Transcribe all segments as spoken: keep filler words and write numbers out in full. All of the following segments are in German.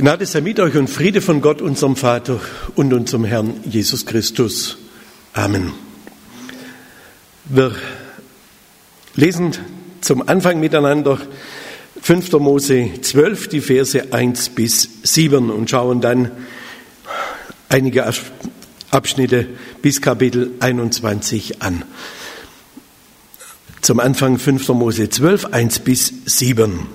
Gnade sei mit euch und Friede von Gott, unserem Vater und unserem Herrn Jesus Christus. Amen. Wir lesen zum Anfang miteinander fünfter Mose zwölf, die Verse eins bis sieben und schauen dann einige Abschnitte bis Kapitel einundzwanzig an. Zum Anfang fünfter Mose zwölf, eins bis sieben.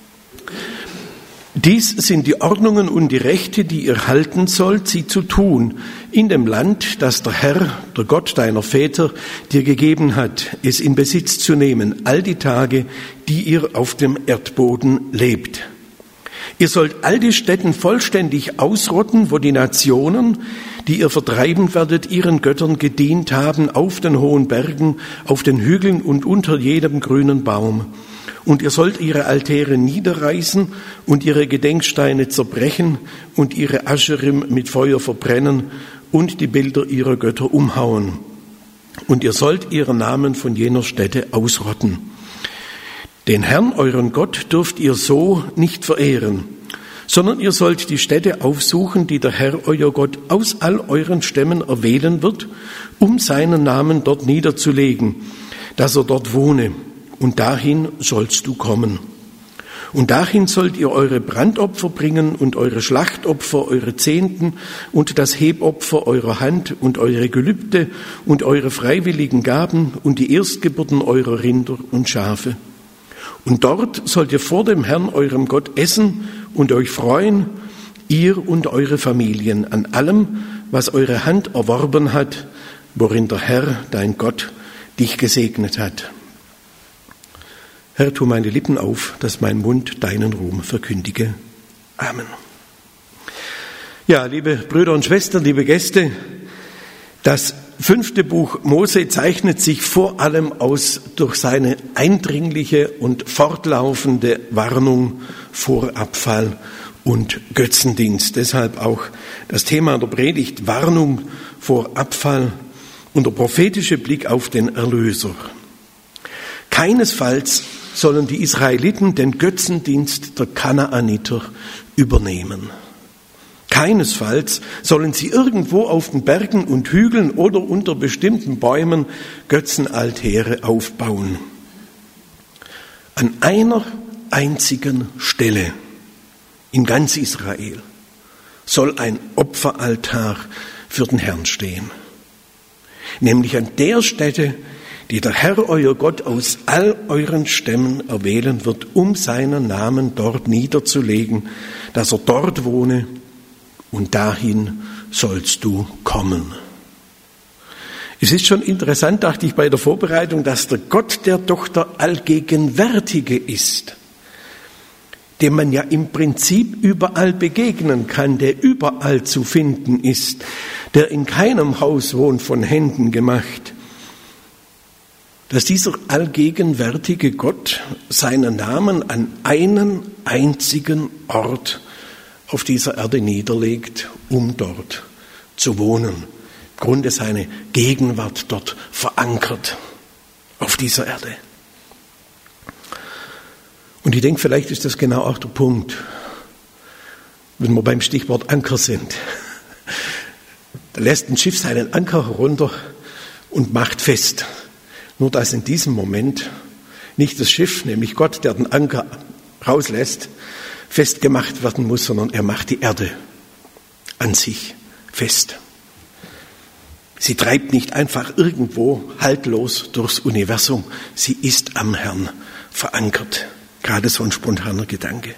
Dies sind die Ordnungen und die Rechte, die ihr halten sollt, sie zu tun, in dem Land, das der Herr, der Gott deiner Väter, dir gegeben hat, es in Besitz zu nehmen, all die Tage, die ihr auf dem Erdboden lebt. Ihr sollt all die Städten vollständig ausrotten, wo die Nationen, die ihr vertreiben werdet, ihren Göttern gedient haben, auf den hohen Bergen, auf den Hügeln und unter jedem grünen Baum. Und ihr sollt ihre Altäre niederreißen und ihre Gedenksteine zerbrechen und ihre Ascherim mit Feuer verbrennen und die Bilder ihrer Götter umhauen. Und ihr sollt ihre Namen von jener Stätte ausrotten. Den Herrn, euren Gott, dürft ihr so nicht verehren, sondern ihr sollt die Städte aufsuchen, die der Herr, euer Gott, aus all euren Stämmen erwählen wird, um seinen Namen dort niederzulegen, dass er dort wohne. Und dahin sollst du kommen. Und dahin sollt ihr eure Brandopfer bringen und eure Schlachtopfer, eure Zehnten und das Hebopfer eurer Hand und eure Gelübde und eure freiwilligen Gaben und die Erstgeburten eurer Rinder und Schafe. Und dort sollt ihr vor dem Herrn, eurem Gott, essen und euch freuen, ihr und eure Familien, an allem, was eure Hand erworben hat, worin der Herr, dein Gott, dich gesegnet hat. Herr, tu meine Lippen auf, dass mein Mund deinen Ruhm verkündige. Amen. Ja, liebe Brüder und Schwestern, liebe Gäste, das fünfte Buch Mose zeichnet sich vor allem aus durch seine eindringliche und fortlaufende Warnung vor Abfall und Götzendienst. Deshalb auch das Thema der Predigt: Warnung vor Abfall und der prophetische Blick auf den Erlöser. Keinesfalls sollen die Israeliten den Götzendienst der Kanaaniter übernehmen. Keinesfalls sollen sie irgendwo auf den Bergen und Hügeln oder unter bestimmten Bäumen Götzenaltäre aufbauen. An einer einzigen Stelle in ganz Israel soll ein Opferaltar für den Herrn stehen. Nämlich an der Stätte, die der Herr, euer Gott, aus all euren Stämmen erwählen wird, um seinen Namen dort niederzulegen, dass er dort wohne, und dahin sollst du kommen. Es ist schon interessant, dachte ich bei der Vorbereitung, dass der Gott, der doch der Allgegenwärtige ist, dem man ja im Prinzip überall begegnen kann, der überall zu finden ist, der in keinem Haus wohnt von Händen gemacht, dass dieser allgegenwärtige Gott seinen Namen an einen einzigen Ort auf dieser Erde niederlegt, um dort zu wohnen. Im Grunde seine Gegenwart dort verankert auf dieser Erde. Und ich denke, vielleicht ist das genau auch der Punkt, wenn wir beim Stichwort Anker sind. Da lässt ein Schiff seinen Anker herunter und macht fest. Nur dass in diesem Moment nicht das Schiff, nämlich Gott, der den Anker rauslässt, festgemacht werden muss, sondern er macht die Erde an sich fest. Sie treibt nicht einfach irgendwo haltlos durchs Universum, sie ist am Herrn verankert. Gerade so ein spontaner Gedanke.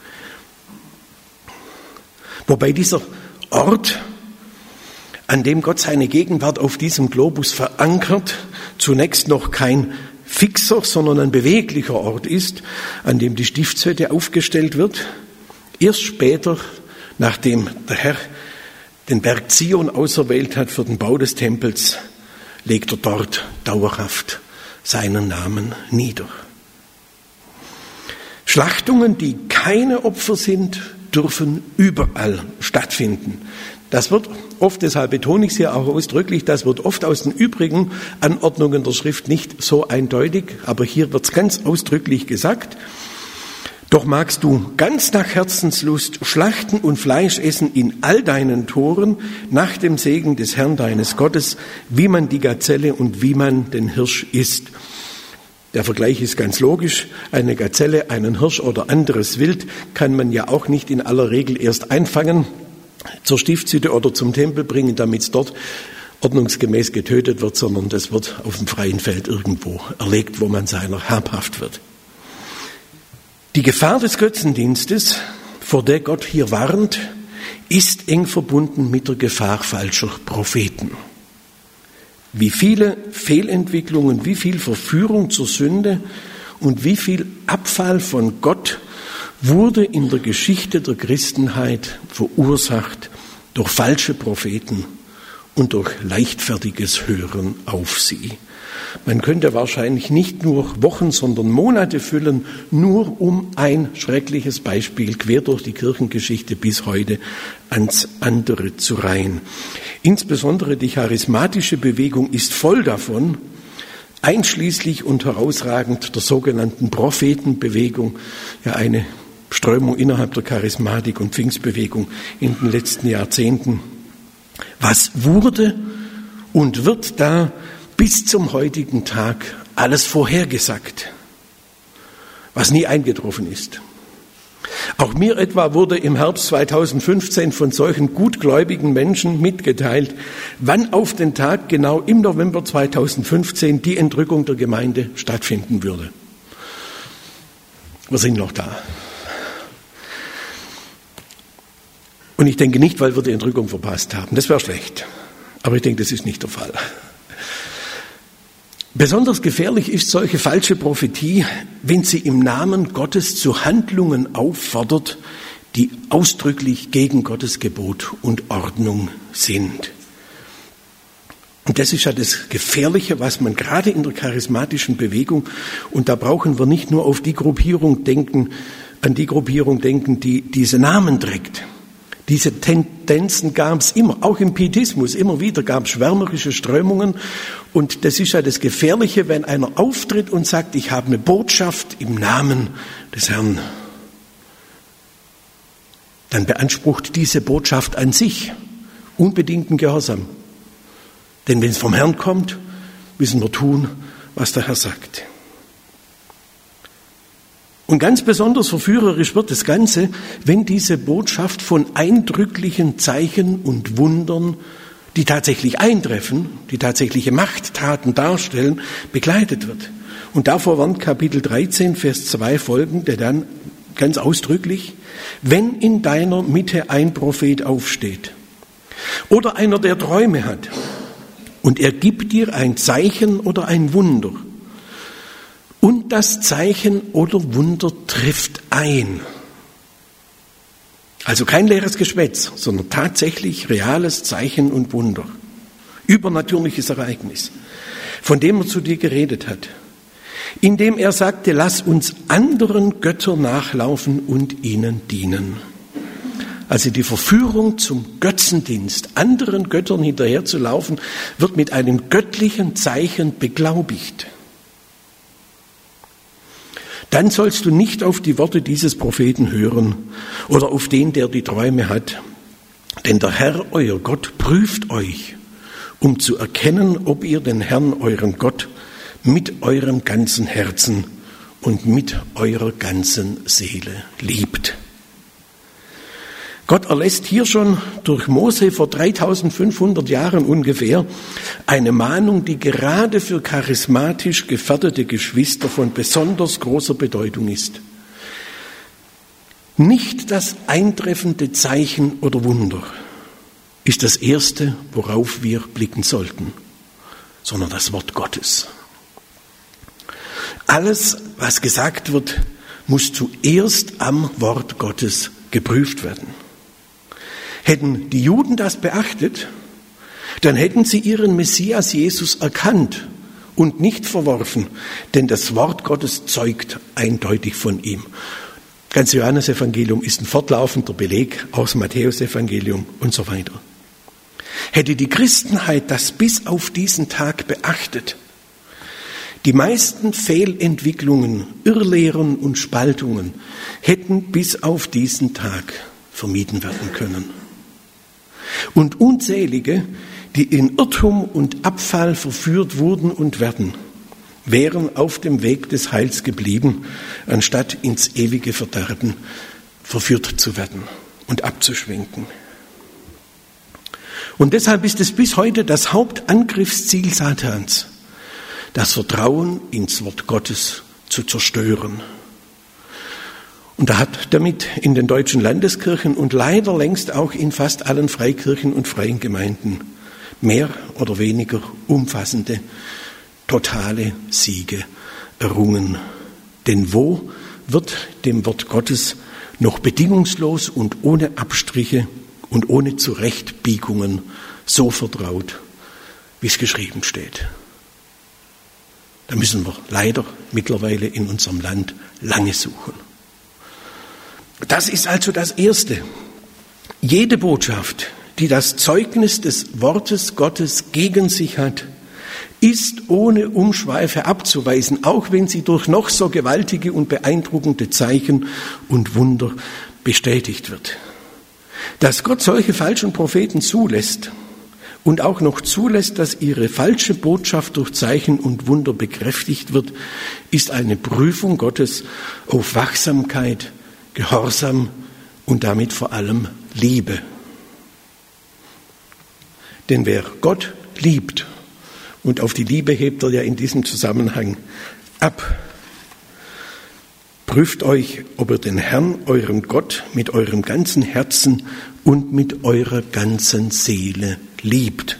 Wobei dieser Ort, an dem Gott seine Gegenwart auf diesem Globus verankert, zunächst noch kein fixer, sondern ein beweglicher Ort ist, an dem die Stiftshütte aufgestellt wird. Erst später, nachdem der Herr den Berg Zion auserwählt hat für den Bau des Tempels, legt er dort dauerhaft seinen Namen nieder. Schlachtungen, die keine Opfer sind, dürfen überall stattfinden. Das wird oft, deshalb betone ich es hier auch ausdrücklich, das wird oft aus den übrigen Anordnungen der Schrift nicht so eindeutig, aber hier wird es ganz ausdrücklich gesagt. Doch magst du ganz nach Herzenslust schlachten und Fleisch essen in all deinen Toren, nach dem Segen des Herrn deines Gottes, wie man die Gazelle und wie man den Hirsch isst. Der Vergleich ist ganz logisch. Eine Gazelle, einen Hirsch oder anderes Wild kann man ja auch nicht in aller Regel erst einfangen, zur Stiftshütte oder zum Tempel bringen, damit es dort ordnungsgemäß getötet wird, sondern das wird auf dem freien Feld irgendwo erlegt, wo man seiner habhaft wird. Die Gefahr des Götzendienstes, vor der Gott hier warnt, ist eng verbunden mit der Gefahr falscher Propheten. Wie viele Fehlentwicklungen, wie viel Verführung zur Sünde und wie viel Abfall von Gott wurde in der Geschichte der Christenheit verursacht durch falsche Propheten und durch leichtfertiges Hören auf sie. Man könnte wahrscheinlich nicht nur Wochen, sondern Monate füllen, nur um ein schreckliches Beispiel quer durch die Kirchengeschichte bis heute ans andere zu reihen. Insbesondere die charismatische Bewegung ist voll davon, einschließlich und herausragend der sogenannten Prophetenbewegung, ja eine Strömung innerhalb der Charismatik und Pfingstbewegung in den letzten Jahrzehnten. Was wurde und wird da bis zum heutigen Tag alles vorhergesagt, was nie eingetroffen ist? Auch mir etwa wurde im Herbst zweitausendfünfzehn von solchen gutgläubigen Menschen mitgeteilt, wann auf den Tag genau im November zweitausendfünfzehn die Entrückung der Gemeinde stattfinden würde. Wir sind noch da. Und ich denke nicht, weil wir die Entrückung verpasst haben. Das wäre schlecht. Aber ich denke, das ist nicht der Fall. Besonders gefährlich ist solche falsche Prophetie, wenn sie im Namen Gottes zu Handlungen auffordert, die ausdrücklich gegen Gottes Gebot und Ordnung sind. Und das ist ja das Gefährliche, was man gerade in der charismatischen Bewegung, und da brauchen wir nicht nur auf die Gruppierung denken, an die Gruppierung denken, die diese Namen trägt. Diese Tendenzen gab es immer, auch im Pietismus, immer wieder gab es schwärmerische Strömungen. Und das ist ja das Gefährliche, wenn einer auftritt und sagt, ich habe eine Botschaft im Namen des Herrn. Dann beansprucht diese Botschaft an sich unbedingten Gehorsam. Denn wenn es vom Herrn kommt, müssen wir tun, was der Herr sagt. Und ganz besonders verführerisch wird das Ganze, wenn diese Botschaft von eindrücklichen Zeichen und Wundern, die tatsächlich eintreffen, die tatsächliche Machttaten darstellen, begleitet wird. Und davor warnt Kapitel dreizehn, Vers zwei folgende dann ganz ausdrücklich: Wenn in deiner Mitte ein Prophet aufsteht oder einer, der Träume hat, und er gibt dir ein Zeichen oder ein Wunder, und das Zeichen oder Wunder trifft ein. Also kein leeres Geschwätz, sondern tatsächlich reales Zeichen und Wunder. Übernatürliches Ereignis, von dem er zu dir geredet hat. Indem er sagte, lass uns anderen Göttern nachlaufen und ihnen dienen. Also die Verführung zum Götzendienst, anderen Göttern hinterherzulaufen, wird mit einem göttlichen Zeichen beglaubigt. Dann sollst du nicht auf die Worte dieses Propheten hören oder auf den, der die Träume hat. Denn der Herr, euer Gott, prüft euch, um zu erkennen, ob ihr den Herrn, euren Gott, mit eurem ganzen Herzen und mit eurer ganzen Seele liebt. Gott erlässt hier schon durch Mose vor dreitausendfünfhundert Jahren ungefähr eine Mahnung, die gerade für charismatisch gefährdete Geschwister von besonders großer Bedeutung ist. Nicht das eintreffende Zeichen oder Wunder ist das Erste, worauf wir blicken sollten, sondern das Wort Gottes. Alles, was gesagt wird, muss zuerst am Wort Gottes geprüft werden. Hätten die Juden das beachtet, dann hätten sie ihren Messias Jesus erkannt und nicht verworfen, denn das Wort Gottes zeugt eindeutig von ihm. Das ganze Johannesevangelium ist ein fortlaufender Beleg aus dem Matthäusevangelium und so weiter. Hätte die Christenheit das bis auf diesen Tag beachtet, Die meisten Fehlentwicklungen, Irrlehren und Spaltungen hätten bis auf diesen Tag vermieden werden können. Und unzählige, die in Irrtum und Abfall verführt wurden und werden, wären auf dem Weg des Heils geblieben, anstatt ins ewige Verderben verführt zu werden und abzuschwenken. Und deshalb ist es bis heute das Hauptangriffsziel Satans, das Vertrauen ins Wort Gottes zu zerstören. Und er hat damit in den deutschen Landeskirchen und leider längst auch in fast allen Freikirchen und freien Gemeinden mehr oder weniger umfassende, totale Siege errungen. Denn wo wird dem Wort Gottes noch bedingungslos und ohne Abstriche und ohne Zurechtbiegungen so vertraut, wie es geschrieben steht? Da müssen wir leider mittlerweile in unserem Land lange suchen. Das ist also das Erste. Jede Botschaft, die das Zeugnis des Wortes Gottes gegen sich hat, ist ohne Umschweife abzuweisen, auch wenn sie durch noch so gewaltige und beeindruckende Zeichen und Wunder bestätigt wird. Dass Gott solche falschen Propheten zulässt und auch noch zulässt, dass ihre falsche Botschaft durch Zeichen und Wunder bekräftigt wird, ist eine Prüfung Gottes auf Wachsamkeit, Gehorsam und damit vor allem Liebe. Denn wer Gott liebt, und auf die Liebe hebt er ja in diesem Zusammenhang ab, prüft euch, ob ihr den Herrn, euren Gott, mit eurem ganzen Herzen und mit eurer ganzen Seele liebt.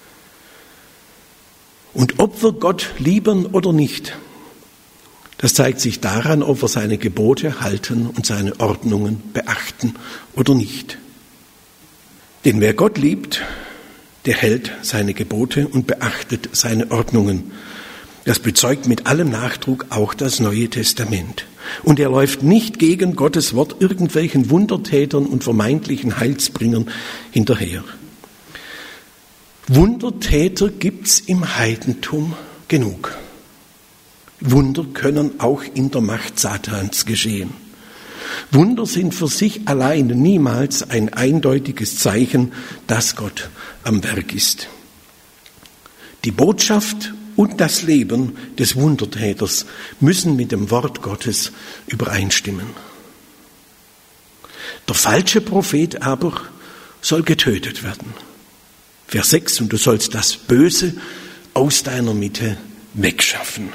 Und ob wir Gott lieben oder nicht, das zeigt sich daran, ob wir seine Gebote halten und seine Ordnungen beachten oder nicht. Denn wer Gott liebt, der hält seine Gebote und beachtet seine Ordnungen. Das bezeugt mit allem Nachdruck auch das Neue Testament. Und er läuft nicht gegen Gottes Wort irgendwelchen Wundertätern und vermeintlichen Heilsbringern hinterher. Wundertäter gibt's im Heidentum genug. Wunder können auch in der Macht Satans geschehen. Wunder sind für sich allein niemals ein eindeutiges Zeichen, dass Gott am Werk ist. Die Botschaft und das Leben des Wundertäters müssen mit dem Wort Gottes übereinstimmen. Der falsche Prophet aber soll getötet werden. Vers sechs, und du sollst das Böse aus deiner Mitte wegschaffen.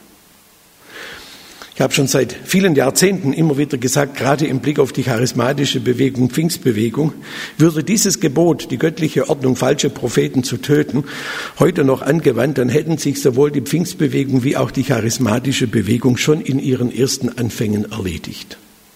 Ich habe schon seit vielen Jahrzehnten immer wieder gesagt, gerade im Blick auf die charismatische Bewegung, Pfingstbewegung, würde dieses Gebot, die göttliche Ordnung, falsche Propheten zu töten, heute noch angewandt, dann hätten sich sowohl die Pfingstbewegung wie auch die charismatische Bewegung schon in ihren ersten Anfängen erledigt.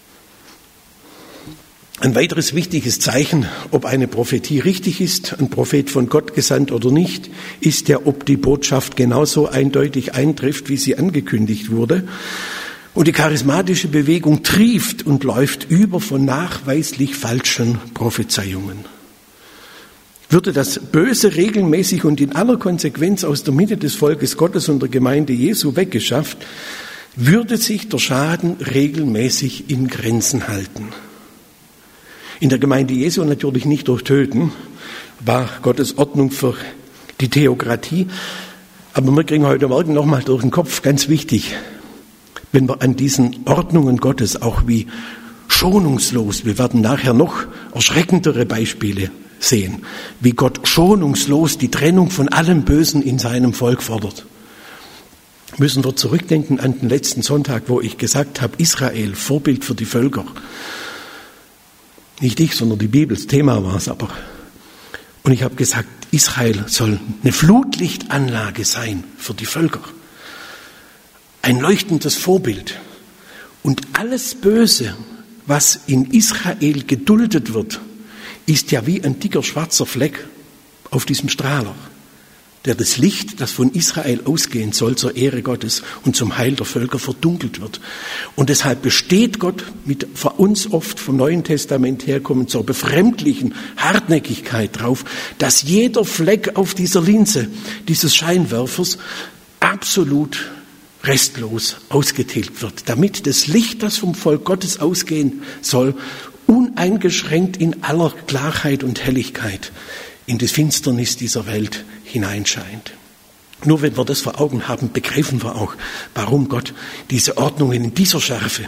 Ein weiteres wichtiges Zeichen, ob eine Prophetie richtig ist, ein Prophet von Gott gesandt oder nicht, ist ja, ob die Botschaft genauso eindeutig eintrifft, wie sie angekündigt wurde. Und die charismatische Bewegung trieft und läuft über von nachweislich falschen Prophezeiungen. Würde das Böse regelmäßig und in aller Konsequenz aus der Mitte des Volkes Gottes und der Gemeinde Jesu weggeschafft, würde sich der Schaden regelmäßig in Grenzen halten. In der Gemeinde Jesu natürlich nicht durch Töten, war Gottes Ordnung für die Theokratie. Aber wir kriegen heute Morgen nochmal durch den Kopf, ganz wichtig, wenn wir an diesen Ordnungen Gottes auch wie schonungslos, wir werden nachher noch erschreckendere Beispiele sehen, wie Gott schonungslos die Trennung von allem Bösen in seinem Volk fordert. Müssen wir zurückdenken an den letzten Sonntag, wo ich gesagt habe, Israel, Vorbild für die Völker. Nicht ich, sondern die Bibel, das Thema war es aber. Und ich habe gesagt, Israel soll eine Flutlichtanlage sein für die Völker. Ein leuchtendes Vorbild. Und alles Böse, was in Israel geduldet wird, ist ja wie ein dicker schwarzer Fleck auf diesem Strahler, der das Licht, das von Israel ausgehen soll, zur Ehre Gottes und zum Heil der Völker verdunkelt wird. Und deshalb besteht Gott mit für uns oft vom Neuen Testament herkommend zur befremdlichen Hartnäckigkeit drauf, dass jeder Fleck auf dieser Linse dieses Scheinwerfers absolut restlos ausgetilgt wird, damit das Licht, das vom Volk Gottes ausgehen soll, uneingeschränkt in aller Klarheit und Helligkeit in die Finsternis dieser Welt hineinscheint. Nur wenn wir das vor Augen haben, begreifen wir auch, warum Gott diese Ordnungen in dieser Schärfe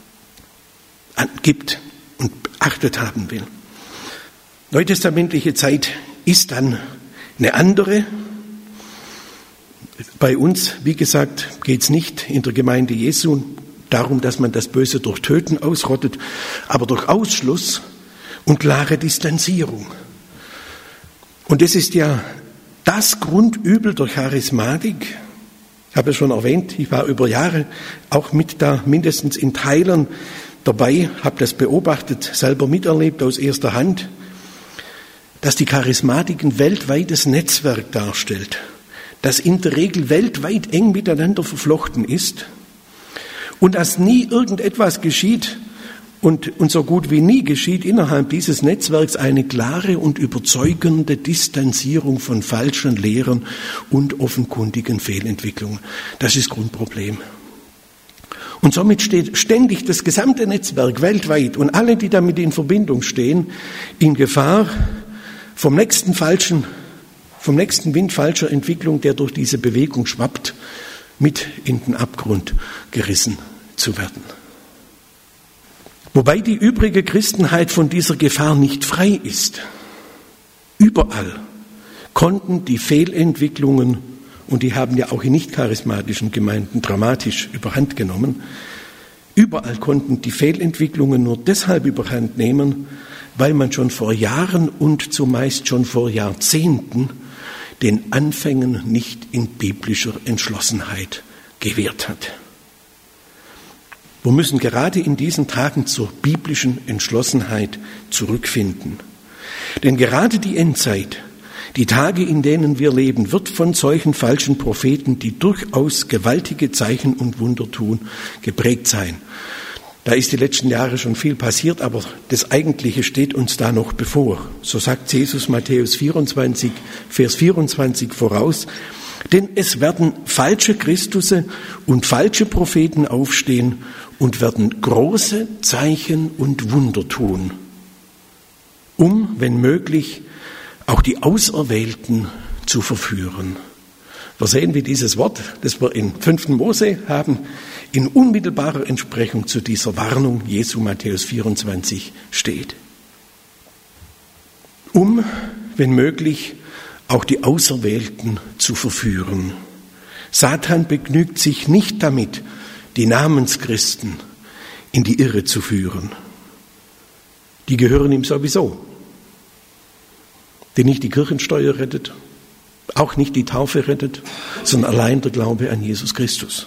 gibt und beachtet haben will. Neutestamentliche Zeit ist dann eine andere. Bei uns, wie gesagt, geht es nicht in der Gemeinde Jesu darum, dass man das Böse durch Töten ausrottet, aber durch Ausschluss und klare Distanzierung. Und das ist ja das Grundübel der Charismatik. Ich habe es schon erwähnt, ich war über Jahre auch mit da mindestens in Teilen dabei, habe das beobachtet, selber miterlebt aus erster Hand, dass die Charismatik ein weltweites Netzwerk darstellt, das in der Regel weltweit eng miteinander verflochten ist und dass nie irgendetwas geschieht und, und so gut wie nie geschieht innerhalb dieses Netzwerks eine klare und überzeugende Distanzierung von falschen Lehren und offenkundigen Fehlentwicklungen. Das ist das Grundproblem. Und somit steht ständig das gesamte Netzwerk weltweit und alle, die damit in Verbindung stehen, in Gefahr vom nächsten falschen, vom nächsten Wind falscher Entwicklung, der durch diese Bewegung schwappt, mit in den Abgrund gerissen zu werden. Wobei die übrige Christenheit von dieser Gefahr nicht frei ist. Überall konnten die Fehlentwicklungen, und die haben ja auch in nicht charismatischen Gemeinden dramatisch überhand genommen, überall konnten die Fehlentwicklungen nur deshalb überhand nehmen, weil man schon vor Jahren und zumeist schon vor Jahrzehnten den Anfängen nicht in biblischer Entschlossenheit gewährt hat. Wir müssen gerade in diesen Tagen zur biblischen Entschlossenheit zurückfinden. Denn gerade die Endzeit, die Tage, in denen wir leben, wird von solchen falschen Propheten, die durchaus gewaltige Zeichen und Wunder tun, geprägt sein. Da ist die letzten Jahre schon viel passiert, aber das Eigentliche steht uns da noch bevor. So sagt Jesus Matthäus vierundzwanzig, Vers vierundzwanzig voraus. Denn es werden falsche Christusse und falsche Propheten aufstehen und werden große Zeichen und Wunder tun, um, wenn möglich, auch die Auserwählten zu verführen. Wir sehen, wie dieses Wort, das wir in fünften Mose haben, in unmittelbarer Entsprechung zu dieser Warnung Jesu Matthäus vierundzwanzig steht. Um, wenn möglich, auch die Auserwählten zu verführen. Satan begnügt sich nicht damit, die Namenschristen in die Irre zu führen. Die gehören ihm sowieso. Denn nicht die Kirchensteuer rettet, auch nicht die Taufe rettet, sondern allein der Glaube an Jesus Christus.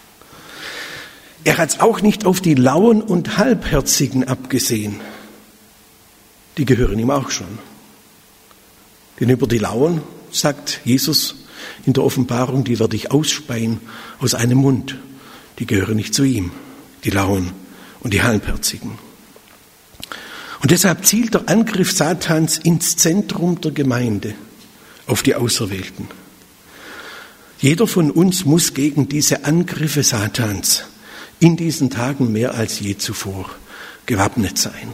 Er hat es auch nicht auf die Lauen und Halbherzigen abgesehen. Die gehören ihm auch schon. Denn über die Lauen sagt Jesus in der Offenbarung, die werde ich ausspeien aus einem Mund. Die gehören nicht zu ihm, die Lauen und die Halbherzigen. Und deshalb zielt der Angriff Satans ins Zentrum der Gemeinde, auf die Auserwählten. Jeder von uns muss gegen diese Angriffe Satans in diesen Tagen mehr als je zuvor gewappnet sein.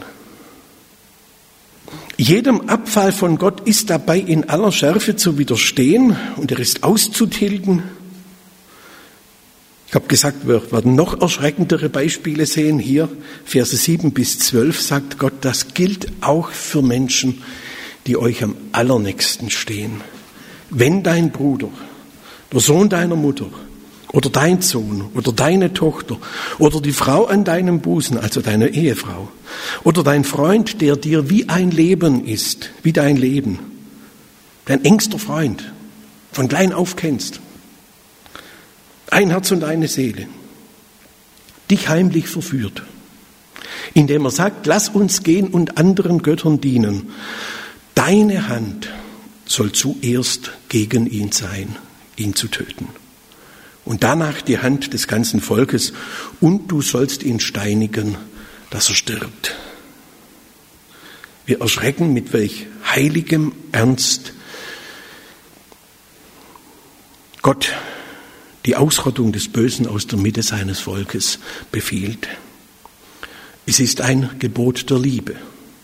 Jedem Abfall von Gott ist dabei in aller Schärfe zu widerstehen und er ist auszutilgen. Ich habe gesagt, wir werden noch erschreckendere Beispiele sehen. Hier, Verse sieben bis zwölf, sagt Gott, das gilt auch für Menschen, die euch am allernächsten stehen. Wenn dein Bruder, der Sohn deiner Mutter oder dein Sohn oder deine Tochter oder die Frau an deinem Busen, also deine Ehefrau, oder dein Freund, der dir wie ein Leben ist, wie dein Leben, dein engster Freund, von klein auf kennst, ein Herz und eine Seele, dich heimlich verführt, indem er sagt, lass uns gehen und anderen Göttern dienen. Deine Hand soll zuerst gegen ihn sein, ihn zu töten. Und danach die Hand des ganzen Volkes, und du sollst ihn steinigen, dass er stirbt. Wir erschrecken, mit welch heiligem Ernst Gott die Ausrottung des Bösen aus der Mitte seines Volkes befiehlt. Es ist ein Gebot der Liebe.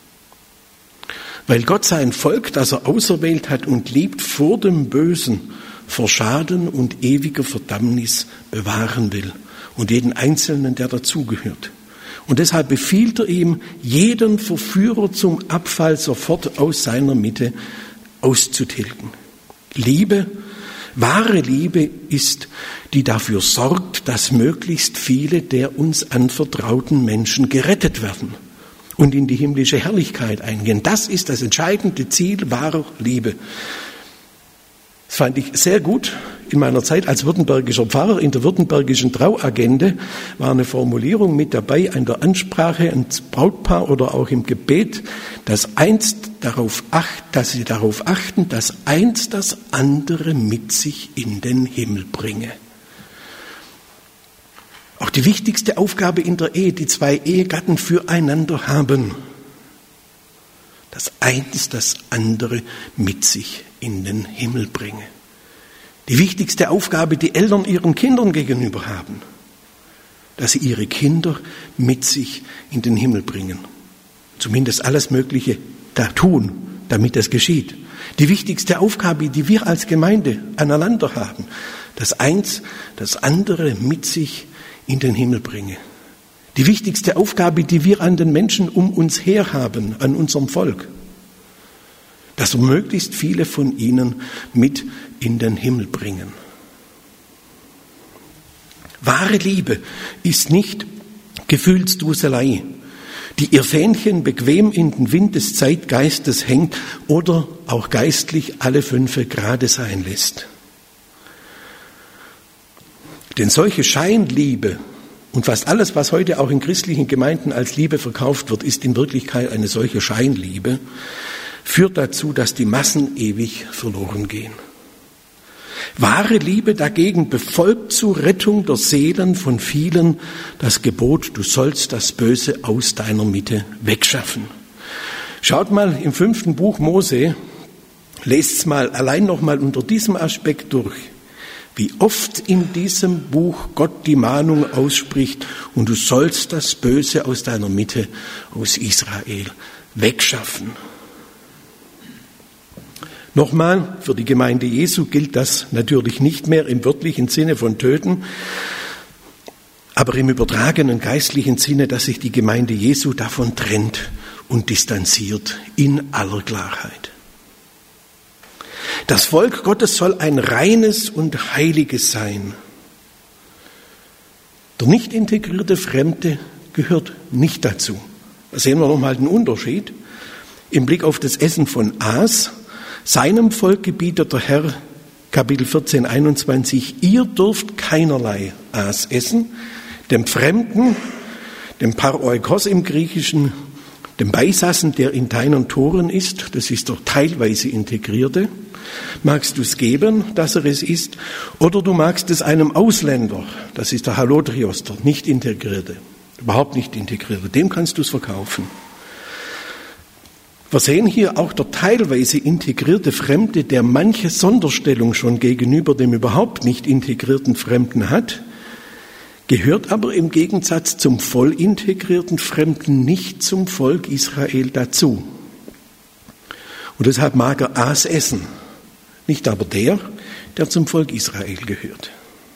Weil Gott sein Volk, das er auserwählt hat und liebt, vor dem Bösen, vor Schaden und ewiger Verdammnis bewahren will. Und jeden Einzelnen, der dazugehört. Und deshalb befiehlt er ihm, jeden Verführer zum Abfall sofort aus seiner Mitte auszutilgen. Liebe, wahre Liebe ist, die dafür sorgt, dass möglichst viele der uns anvertrauten Menschen gerettet werden und in die himmlische Herrlichkeit eingehen. Das ist das entscheidende Ziel wahrer Liebe. Das fand ich sehr gut in meiner Zeit als württembergischer Pfarrer. In der württembergischen Trauagende war eine Formulierung mit dabei an der Ansprache ans Brautpaar oder auch im Gebet, dass einst darauf acht, dass sie darauf achten, dass eins das andere mit sich in den Himmel bringe. Auch die wichtigste Aufgabe in der Ehe, die zwei Ehegatten füreinander haben, dass eins das andere mit sich in den Himmel bringe. Die wichtigste Aufgabe, die Eltern ihren Kindern gegenüber haben, dass sie ihre Kinder mit sich in den Himmel bringen. Zumindest alles Mögliche da tun, damit das geschieht. Die wichtigste Aufgabe, die wir als Gemeinde aneinander haben, dass eins das andere mit sich in den Himmel bringe. Die wichtigste Aufgabe, die wir an den Menschen um uns her haben, an unserem Volk, dass wir möglichst viele von ihnen mit in den Himmel bringen. Wahre Liebe ist nicht Gefühlsduselei, die ihr Fähnchen bequem in den Wind des Zeitgeistes hängt oder auch geistlich alle fünfe gerade sein lässt. Denn solche Scheinliebe und fast alles, was heute auch in christlichen Gemeinden als Liebe verkauft wird, ist in Wirklichkeit eine solche Scheinliebe, führt dazu, dass die Massen ewig verloren gehen. Wahre Liebe dagegen befolgt zur Rettung der Seelen von vielen das Gebot, du sollst das Böse aus deiner Mitte wegschaffen. Schaut mal im fünften Buch Mose, lest's mal allein noch mal unter diesem Aspekt durch, wie oft in diesem Buch Gott die Mahnung ausspricht, und du sollst das Böse aus deiner Mitte, aus Israel, wegschaffen. Nochmal, für die Gemeinde Jesu gilt das natürlich nicht mehr im wörtlichen Sinne von töten, aber im übertragenen geistlichen Sinne, dass sich die Gemeinde Jesu davon trennt und distanziert in aller Klarheit. Das Volk Gottes soll ein reines und heiliges sein. Der nicht integrierte Fremde gehört nicht dazu. Da sehen wir nochmal den Unterschied. Im Blick auf das Essen von Aas, seinem Volk gebietet der Herr, Kapitel vierzehn, einundzwanzig, ihr dürft keinerlei Aas essen, dem Fremden, dem Paroikos im Griechischen, dem Beisassen, der in deinen Toren ist, das ist der teilweise Integrierte, magst du es geben, dass er es ist, oder du magst es einem Ausländer, das ist der Halotrios, der nicht Integrierte, überhaupt nicht Integrierte, dem kannst du es verkaufen. Wir sehen hier auch der teilweise integrierte Fremde, der manche Sonderstellung schon gegenüber dem überhaupt nicht integrierten Fremden hat, gehört aber im Gegensatz zum voll integrierten Fremden nicht zum Volk Israel dazu. Und deshalb mag er Aas essen, nicht aber der, der zum Volk Israel gehört.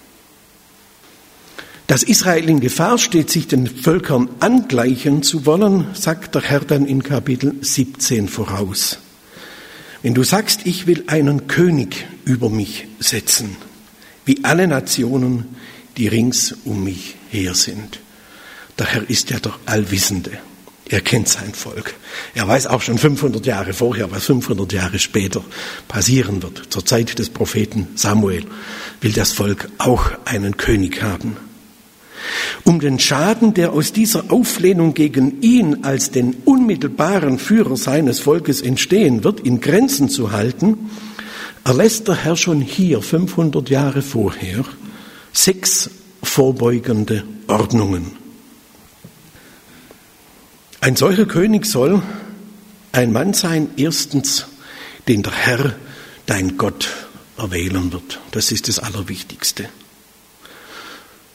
Dass Israel in Gefahr steht, sich den Völkern angleichen zu wollen, sagt der Herr dann in Kapitel siebzehn voraus. Wenn du sagst, ich will einen König über mich setzen, wie alle Nationen, die rings um mich her sind. Der Herr ist ja der Allwissende. Er kennt sein Volk. Er weiß auch schon fünfhundert Jahre vorher, was fünfhundert Jahre später passieren wird. Zur Zeit des Propheten Samuel will das Volk auch einen König haben. Um den Schaden, der aus dieser Auflehnung gegen ihn als den unmittelbaren Führer seines Volkes entstehen wird, in Grenzen zu halten, erlässt der Herr schon hier, fünfhundert Jahre vorher, sechs vorbeugende Ordnungen. Ein solcher König soll ein Mann sein, erstens, den der Herr, dein Gott, erwählen wird. Das ist das Allerwichtigste.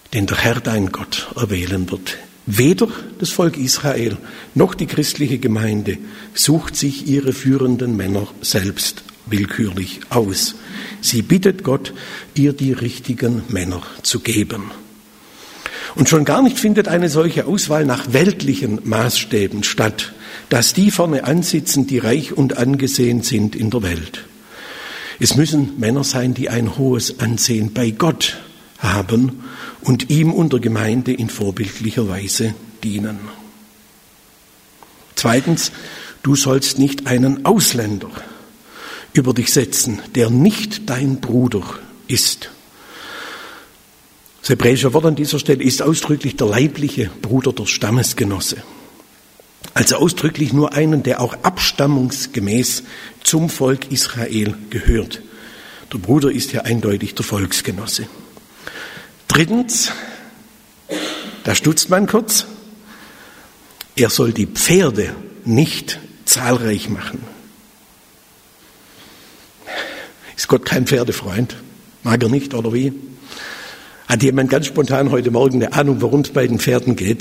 den der Herr dein Gott erwählen wird. Weder das Volk Israel noch die christliche Gemeinde sucht sich ihre führenden Männer selbst willkürlich aus. Sie bittet Gott, ihr die richtigen Männer zu geben. Und schon gar nicht findet eine solche Auswahl nach weltlichen Maßstäben statt, dass die vorne ansitzen, die reich und angesehen sind in der Welt. Es müssen Männer sein, die ein hohes Ansehen bei Gott haben und ihm und der Gemeinde in vorbildlicher Weise dienen. Zweitens, du sollst nicht einen Ausländer über dich setzen, der nicht dein Bruder ist. Das hebräische Wort an dieser Stelle ist ausdrücklich der leibliche Bruder, der Stammesgenosse. Also ausdrücklich nur einen, der auch abstammungsgemäß zum Volk Israel gehört. Der Bruder ist ja eindeutig der Volksgenosse. Drittens, da stutzt man kurz, er soll die Pferde nicht zahlreich machen. Ist Gott kein Pferdefreund? Mag er nicht, oder wie? Hat jemand ganz spontan heute Morgen eine Ahnung, worum es bei den Pferden geht?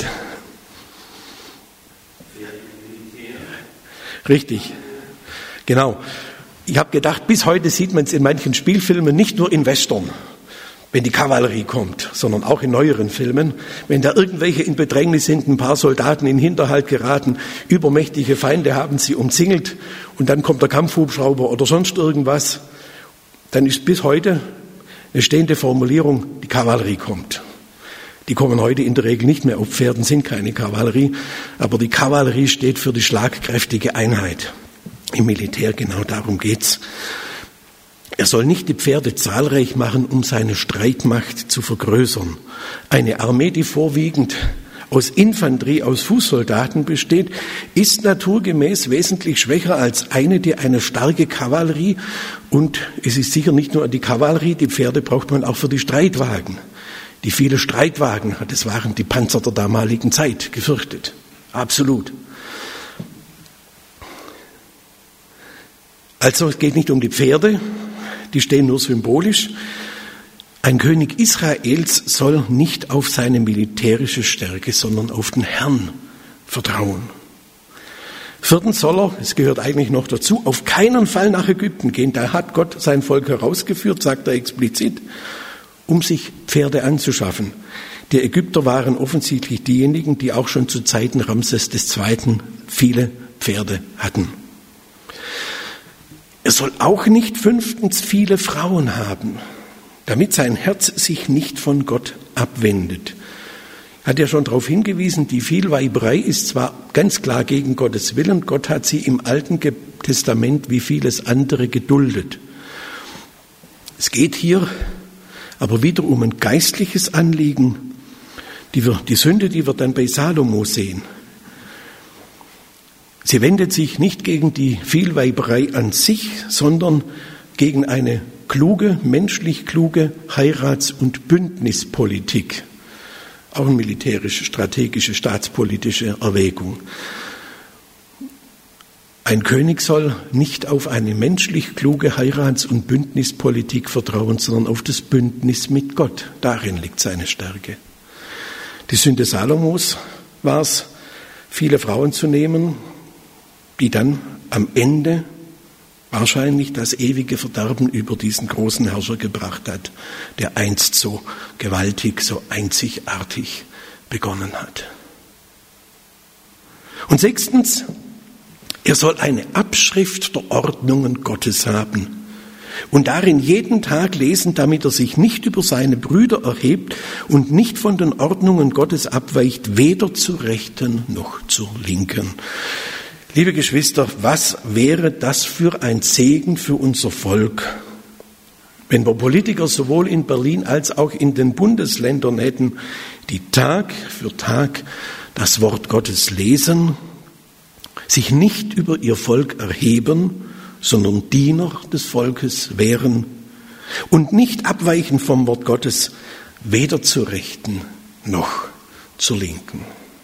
Richtig, genau. Ich habe gedacht, bis heute sieht man es in manchen Spielfilmen, nicht nur in Western, wenn die Kavallerie kommt, sondern auch in neueren Filmen, wenn da irgendwelche in Bedrängnis sind, ein paar Soldaten in Hinterhalt geraten, übermächtige Feinde haben sie umzingelt und dann kommt der Kampfhubschrauber oder sonst irgendwas, dann ist bis heute eine stehende Formulierung, die Kavallerie kommt. Die kommen heute in der Regel nicht mehr auf Pferden, sind keine Kavallerie, aber die Kavallerie steht für die schlagkräftige Einheit. Im Militär genau darum geht's. Er soll nicht die Pferde zahlreich machen, um seine Streitmacht zu vergrößern. Eine Armee, die vorwiegend aus Infanterie, aus Fußsoldaten besteht, ist naturgemäß wesentlich schwächer als eine, die eine starke Kavallerie, und es ist sicher nicht nur die Kavallerie, die Pferde braucht man auch für die Streitwagen. Die viele Streitwagen, das waren die Panzer der damaligen Zeit, gefürchtet. Absolut. Also es geht nicht um die Pferde, die stehen nur symbolisch. Ein König Israels soll nicht auf seine militärische Stärke, sondern auf den Herrn vertrauen. Viertens soll er, es gehört eigentlich noch dazu, auf keinen Fall nach Ägypten gehen. Da hat Gott sein Volk herausgeführt, sagt er explizit, um sich Pferde anzuschaffen. Die Ägypter waren offensichtlich diejenigen, die auch schon zu Zeiten Ramses des Zweiten viele Pferde hatten. Er soll auch nicht fünftens viele Frauen haben, damit sein Herz sich nicht von Gott abwendet. Hat ja schon darauf hingewiesen, die Vielweiberei ist zwar ganz klar gegen Gottes Willen, Gott hat sie im Alten Testament wie vieles andere geduldet. Es geht hier aber wieder um ein geistliches Anliegen, die, wir, die Sünde, die wir dann bei Salomo sehen. Sie wendet sich nicht gegen die Vielweiberei an sich, sondern gegen eine kluge, menschlich kluge Heirats- und Bündnispolitik. Auch eine militärische, strategische, staatspolitische Erwägung. Ein König soll nicht auf eine menschlich kluge Heirats- und Bündnispolitik vertrauen, sondern auf das Bündnis mit Gott. Darin liegt seine Stärke. Die Sünde Salomos war es, viele Frauen zu nehmen, die dann am Ende wahrscheinlich das ewige Verderben über diesen großen Herrscher gebracht hat, der einst so gewaltig, so einzigartig begonnen hat. Und sechstens, er soll eine Abschrift der Ordnungen Gottes haben und darin jeden Tag lesen, damit er sich nicht über seine Brüder erhebt und nicht von den Ordnungen Gottes abweicht, weder zur Rechten noch zur Linken. Liebe Geschwister, was wäre das für ein Segen für unser Volk, wenn wir Politiker sowohl in Berlin als auch in den Bundesländern hätten, die Tag für Tag das Wort Gottes lesen, sich nicht über ihr Volk erheben, sondern Diener des Volkes wären und nicht abweichen vom Wort Gottes, weder zur Rechten noch zur Linken.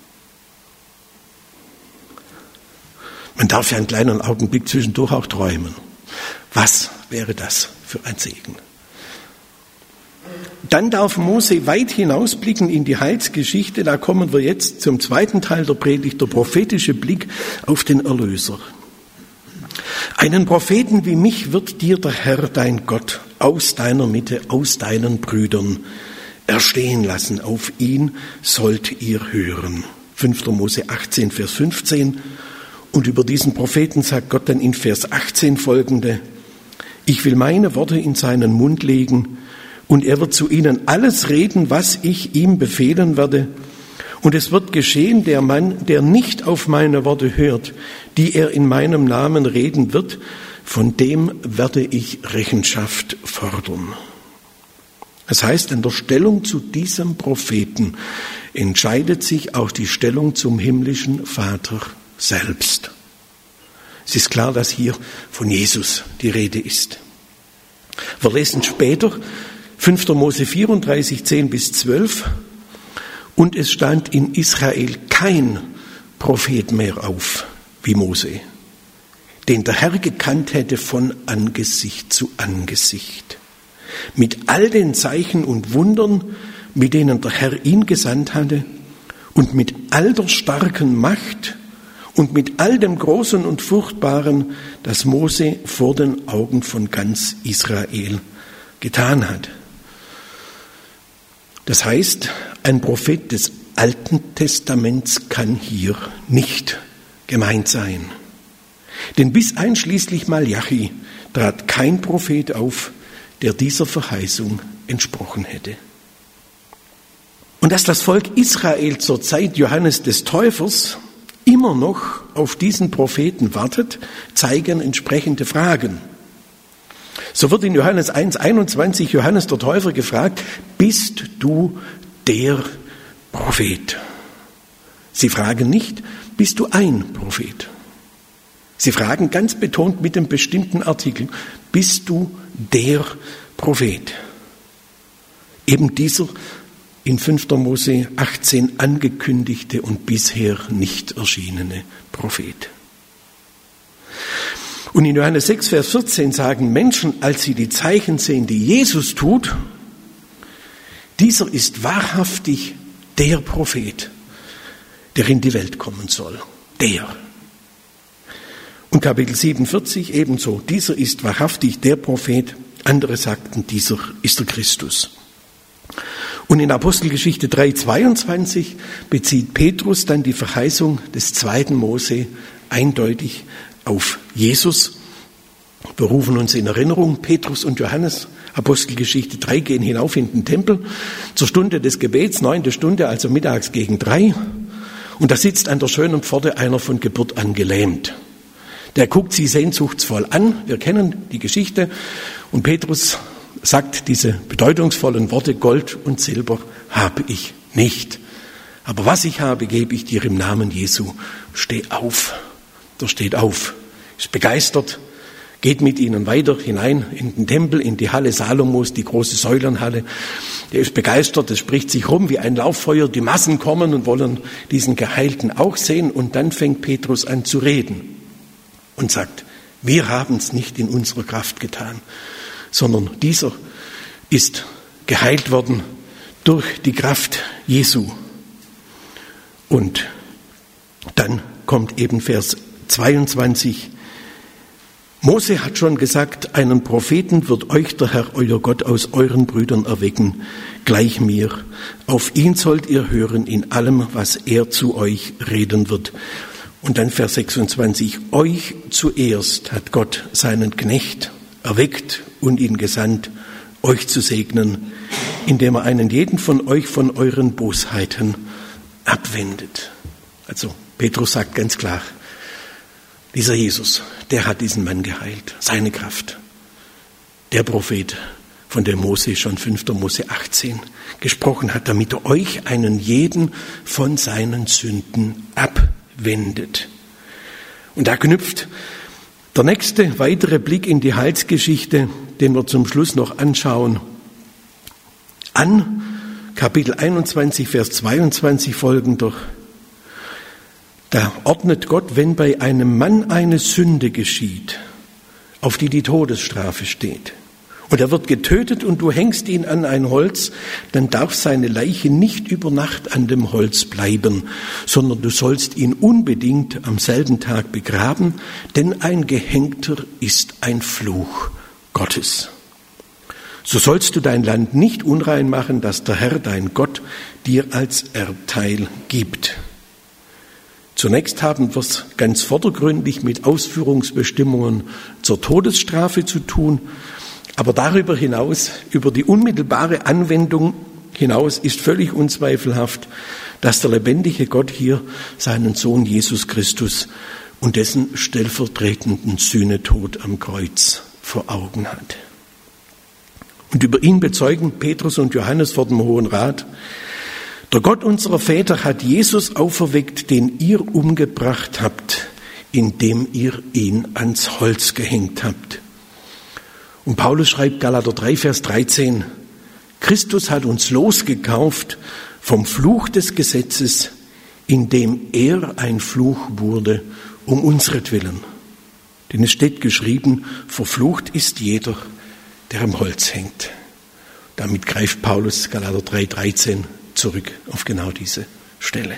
Man darf ja einen kleinen Augenblick zwischendurch auch träumen. Was wäre das für ein Segen? Dann darf Mose weit hinausblicken in die Heilsgeschichte. Da kommen wir jetzt zum zweiten Teil der Predigt, der prophetische Blick auf den Erlöser. Einen Propheten wie mich wird dir der Herr, dein Gott, aus deiner Mitte, aus deinen Brüdern erstehen lassen. Auf ihn sollt ihr hören. fünfter Mose achtzehn, Vers fünfzehn. Und über diesen Propheten sagt Gott dann in Vers achtzehn folgende: Ich will meine Worte in seinen Mund legen, und er wird zu ihnen alles reden, was ich ihm befehlen werde. Und es wird geschehen, der Mann, der nicht auf meine Worte hört, die er in meinem Namen reden wird, von dem werde ich Rechenschaft fordern. Das heißt, an der Stellung zu diesem Propheten entscheidet sich auch die Stellung zum himmlischen Vater selbst. Es ist klar, dass hier von Jesus die Rede ist. Wir lesen später fünfter Mose vierunddreißig, zehn bis zwölf. Und es stand in Israel kein Prophet mehr auf wie Mose, den der Herr gekannt hätte von Angesicht zu Angesicht. Mit all den Zeichen und Wundern, mit denen der Herr ihn gesandt hatte, und mit all der starken Macht und mit all dem Großen und Furchtbaren, das Mose vor den Augen von ganz Israel getan hat. Das heißt, ein Prophet des Alten Testaments kann hier nicht gemeint sein. Denn bis einschließlich Malachi trat kein Prophet auf, der dieser Verheißung entsprochen hätte. Und dass das Volk Israel zur Zeit Johannes des Täufers immer noch auf diesen Propheten wartet, zeigen entsprechende Fragen. So wird in Johannes eins einundzwanzig Johannes der Täufer gefragt: Bist du der Prophet? Sie fragen nicht: Bist du ein Prophet? Sie fragen ganz betont mit dem bestimmten Artikel: Bist du der Prophet? Eben dieser in fünfter Mose achtzehn angekündigte und bisher nicht erschienene Prophet. Und in Johannes sechs, Vers vierzehn sagen Menschen, als sie die Zeichen sehen, die Jesus tut: Dieser ist wahrhaftig der Prophet, der in die Welt kommen soll. Der. Und Kapitel siebenundvierzig ebenso: Dieser ist wahrhaftig der Prophet. Andere sagten, dieser ist der Christus. Und in Apostelgeschichte drei, zweiundzwanzig bezieht Petrus dann die Verheißung des zweiten Mose eindeutig auf Jesus. Wir rufen uns in Erinnerung, Petrus und Johannes, Apostelgeschichte drei, gehen hinauf in den Tempel zur Stunde des Gebets, neunte Stunde, also mittags gegen drei. Und da sitzt an der schönen Pforte einer von Geburt an gelähmt. Der guckt sie sehnsuchtsvoll an, wir kennen die Geschichte. Und Petrus sagt diese bedeutungsvollen Worte: Gold und Silber habe ich nicht, aber was ich habe, gebe ich dir im Namen Jesu. Steh auf. Der steht auf, ist begeistert, geht mit ihnen weiter hinein in den Tempel, in die Halle Salomos, die große Säulenhalle. Der ist begeistert, es spricht sich rum wie ein Lauffeuer, die Massen kommen und wollen diesen Geheilten auch sehen. Und dann fängt Petrus an zu reden und sagt: Wir haben es nicht in unserer Kraft getan, sondern dieser ist geheilt worden durch die Kraft Jesu. Und dann kommt eben Vers zweiundzwanzig. Mose hat schon gesagt: Einen Propheten wird euch der Herr, euer Gott, aus euren Brüdern erwecken, gleich mir. Auf ihn sollt ihr hören in allem, was er zu euch reden wird. Und dann Vers sechsundzwanzig. Euch zuerst hat Gott seinen Knecht erweckt und ihn gesandt, euch zu segnen, indem er einen jeden von euch von euren Bosheiten abwendet. Also Petrus sagt ganz klar, dieser Jesus, der hat diesen Mann geheilt, seine Kraft. Der Prophet, von dem Mose schon fünfter Mose achtzehn gesprochen hat, damit er euch einen jeden von seinen Sünden abwendet. Und da knüpft der nächste weitere Blick in die Heilsgeschichte, den wir zum Schluss noch anschauen, an Kapitel einundzwanzig, Vers zweiundzwanzig folgender. Da ordnet Gott, wenn bei einem Mann eine Sünde geschieht, auf die die Todesstrafe steht, und er wird getötet und du hängst ihn an ein Holz, dann darf seine Leiche nicht über Nacht an dem Holz bleiben, sondern du sollst ihn unbedingt am selben Tag begraben, denn ein Gehängter ist ein Fluch Gottes. So sollst du dein Land nicht unrein machen, das der Herr, dein Gott, dir als Erbteil gibt. Zunächst haben wir es ganz vordergründig mit Ausführungsbestimmungen zur Todesstrafe zu tun, aber darüber hinaus, über die unmittelbare Anwendung hinaus, ist völlig unzweifelhaft, dass der lebendige Gott hier seinen Sohn Jesus Christus und dessen stellvertretenden Sühnetod am Kreuz vor Augen hat. Und über ihn bezeugen Petrus und Johannes vor dem Hohen Rat: Der Gott unserer Väter hat Jesus auferweckt, den ihr umgebracht habt, indem ihr ihn ans Holz gehängt habt. Und Paulus schreibt Galater drei, Vers dreizehn, Christus hat uns losgekauft vom Fluch des Gesetzes, indem er ein Fluch wurde, um unsretwillen. Denn es steht geschrieben, verflucht ist jeder, der am Holz hängt. Damit greift Paulus Galater drei, dreizehn zurück auf genau diese Stelle.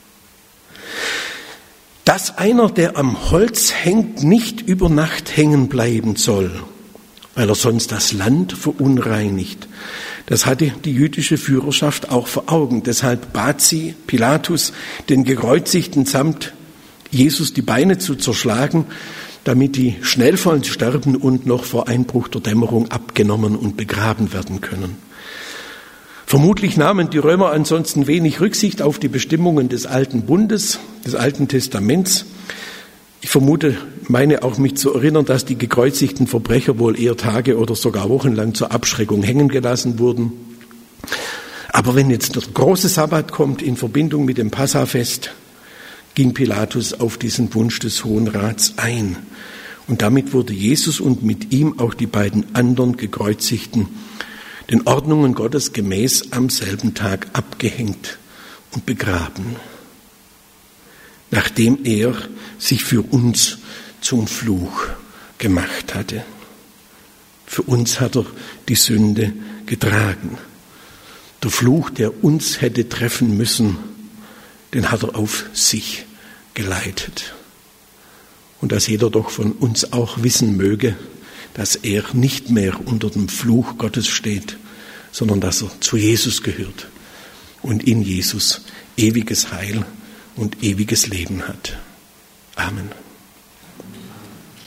Dass einer, der am Holz hängt, nicht über Nacht hängen bleiben soll, weil er sonst das Land verunreinigt, das hatte die jüdische Führerschaft auch vor Augen. Deshalb bat sie Pilatus, den Gekreuzigten samt Jesus die Beine zu zerschlagen, damit die schnell von sterben und noch vor Einbruch der Dämmerung abgenommen und begraben werden können. Vermutlich nahmen die Römer ansonsten wenig Rücksicht auf die Bestimmungen des Alten Bundes, des Alten Testaments. Ich vermute, meine auch mich zu erinnern, dass die gekreuzigten Verbrecher wohl eher Tage oder sogar Wochen lang zur Abschreckung hängen gelassen wurden. Aber wenn jetzt der große Sabbat kommt in Verbindung mit dem Passafest, ging Pilatus auf diesen Wunsch des Hohen Rats ein. Und damit wurde Jesus und mit ihm auch die beiden anderen Gekreuzigten den Ordnungen Gottes gemäß am selben Tag abgehängt und begraben, nachdem er sich für uns zum Fluch gemacht hatte. Für uns hat er die Sünde getragen. Der Fluch, der uns hätte treffen müssen, den hat er auf sich geleitet. Und dass jeder doch von uns auch wissen möge, dass er nicht mehr unter dem Fluch Gottes steht, sondern dass er zu Jesus gehört und in Jesus ewiges Heil und ewiges Leben hat. Amen.